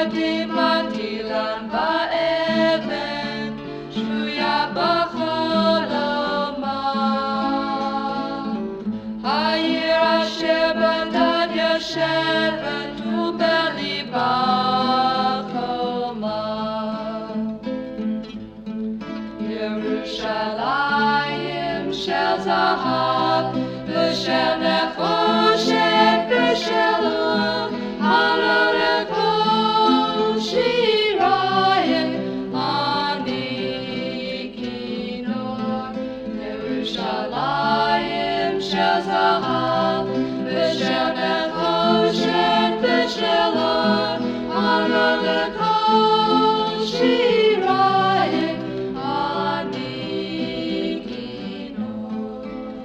מטילן באבן, שבויה בחלומה. העיר אשר בדד יושבת ובליבה חומה. ירושלים של זהב ושל נחושת ושל אור, הלא לכל שיריים אני כינור. ירושלים של זהב ושל נחושת ושל אור, הלא לכל שיריים אני כינור.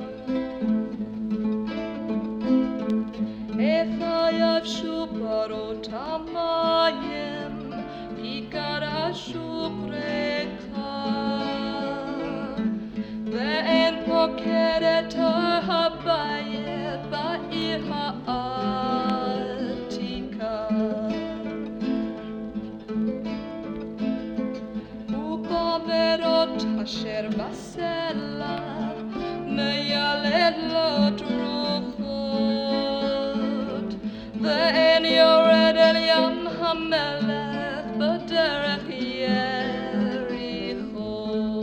איפה יבשו פרות המים, כיכר השוק ריקה, ואין פוקדת הבית בעיר העתיקה. ובמרות אשר בסלע מיילדות רוחות, ואין יורד אל ים המלך בדרך יריחו.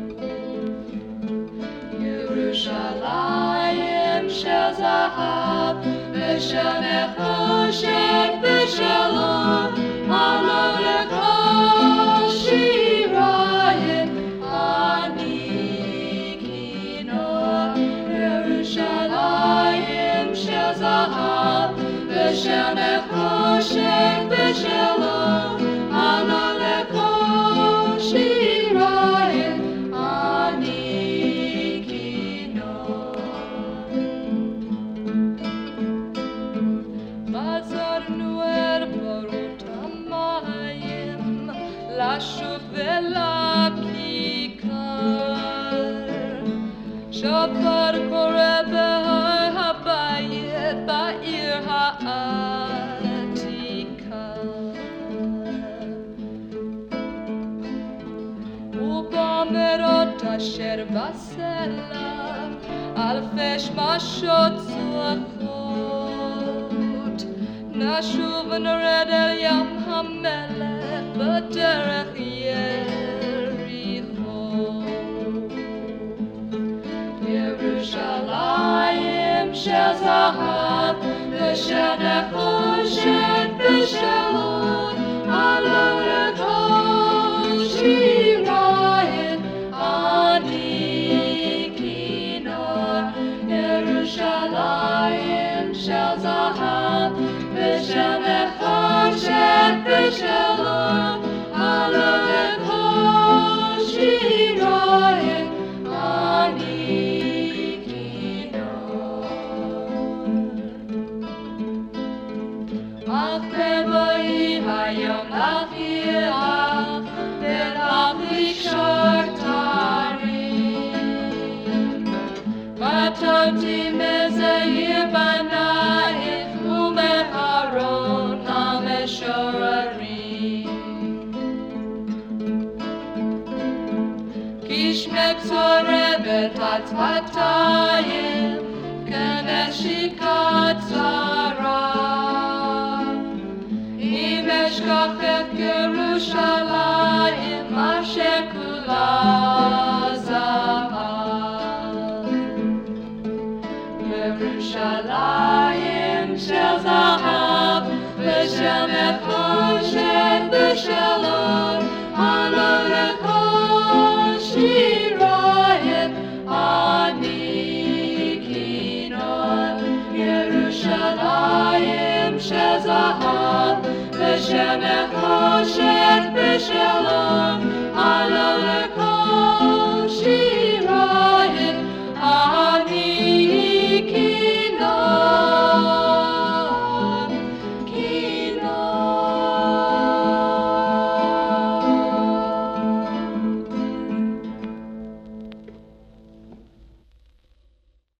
ירושלים של זהב ושל נחושת ושל אור, הלא לכל שיריים אני כינור. ירושלים של זהב ושל נחושת ושל אור, הלא לכל שיריים אני כינור. חזרנו אל ברות המים, לשוק ולכיכר, שופר קורא בהר הבית בעיר העתיקה. ובמרות אשר בסלע אלפי שמשות צועקות, נשוב ונרד אל ים המלך בדרך יריחו. ירושלים של זהב ושל נחושת ושל אור, הלא לכל שיריים אני כינור. ירושלים של זהב ושל נחושת ושל אור, הלא לכל שיריים אני כינור. אך בבואי היום לעיר ולהחליק שרתרים, כתבתי מזהיר בנייך ומהרון המשוררים. כי שמך צורבת עד שפתיים כנשיקת שרה. אם אשכח את ירושלים אשר כולה זהב. ירושלים של זהב ושל נחושת ושל אור, הלא לכל שיריים אני כינור. ירושלים של זהב ושל נחושת ושל